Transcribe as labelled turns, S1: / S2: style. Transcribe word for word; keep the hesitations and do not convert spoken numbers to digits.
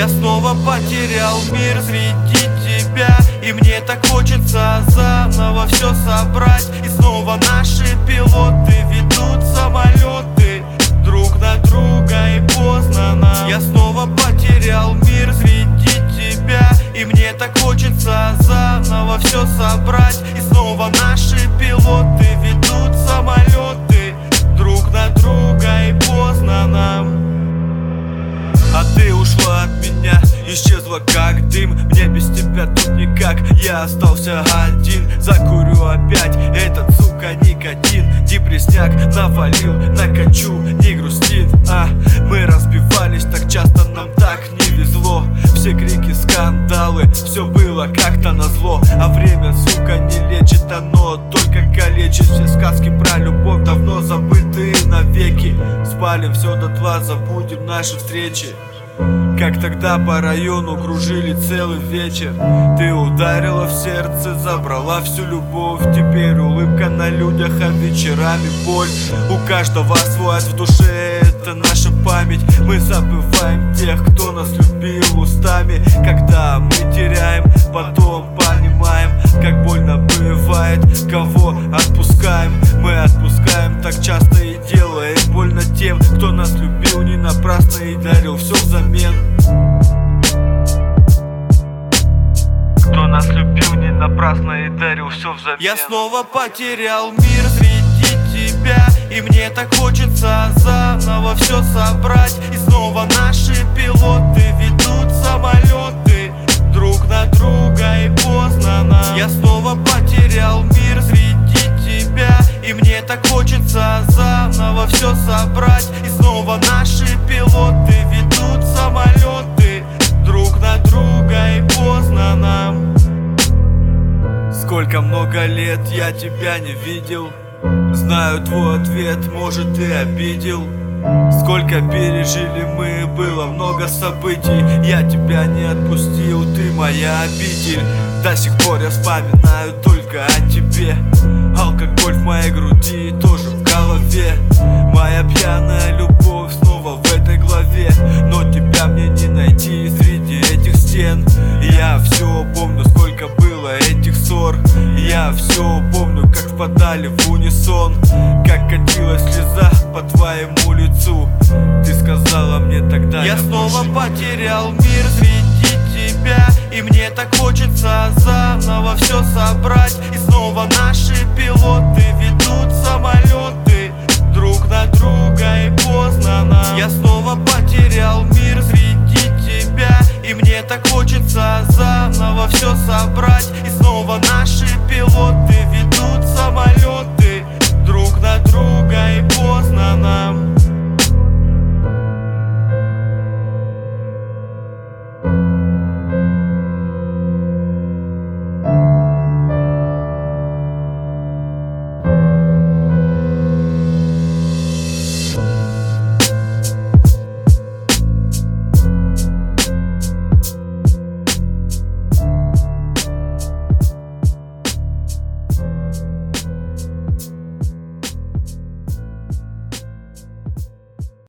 S1: Я снова потерял мир среди тебя, и мне так хочется заново все собрать. И снова наши пилоты ведут самолеты друг на друга, и поздно нам. Я снова потерял мир среди тебя, и мне так хочется заново все собрать. И снова наши пилоты ведут самолеты друг на друга, и поздно нам. А ты ушла от меня, исчезла как дым. Мне без тебя тут никак, я остался один. Закурю опять этот, сука, никотин. Депресняк навалил, накачу, не грустит. А мы разбивались так часто, нам так не везло. Все крики, скандалы, все было как-то назло. А время, сука, не лечит, оно только калечит. Все сказки про любовь давно забытые навеки. Спалим все дотла, забудем наши встречи. Как тогда по району кружили целый вечер. Ты ударила в сердце, забрала всю любовь. Теперь улыбка на людях, а вечерами боль. У каждого свой ад в душе, это наша память. Мы забываем тех, кто нас любил устами. Когда мы теряем, потом понимаем, как больно бывает, кого отпускаем. Мы отпускаем так часто и делаем больно тем, кто нас любил не напрасно и дарил все взамен. Кто нас любил не напрасно и дарил все взамен. Я снова потерял мир среди тебя, и мне так хочется заново все собрать. И снова наши пилоты ведут самолеты друг на друга, и поздно нам. Я снова потерял мир среди тебя, и мне так хочется заново все собрать. И снова наши пилоты ведут самолеты друг на друга, и поздно нам. Сколько много лет я тебя не видел, знаю твой ответ, может, ты обидел. Сколько пережили мы, было много событий. Я тебя не отпустил, ты моя обитель. До сих пор я вспоминаю только о тебе. Алкоголь в моей груди, тоже в голове. Моя пьяная любовь снова в этой главе. Но тебя мне не найти среди этих стен. Я все помню, сколько было этих ссор. Я все помню, как впадали в унисон, как катилась слеза по твоему лицу. Ты сказала мне тогда: я снова потерял мир среди тебя, и мне так хочется заново все собрать. И снова наши пилоты ведут самолеты друг на друга, и поздно нам. Я снова потерял мир среди тебя, и мне так хочется заново все собрать.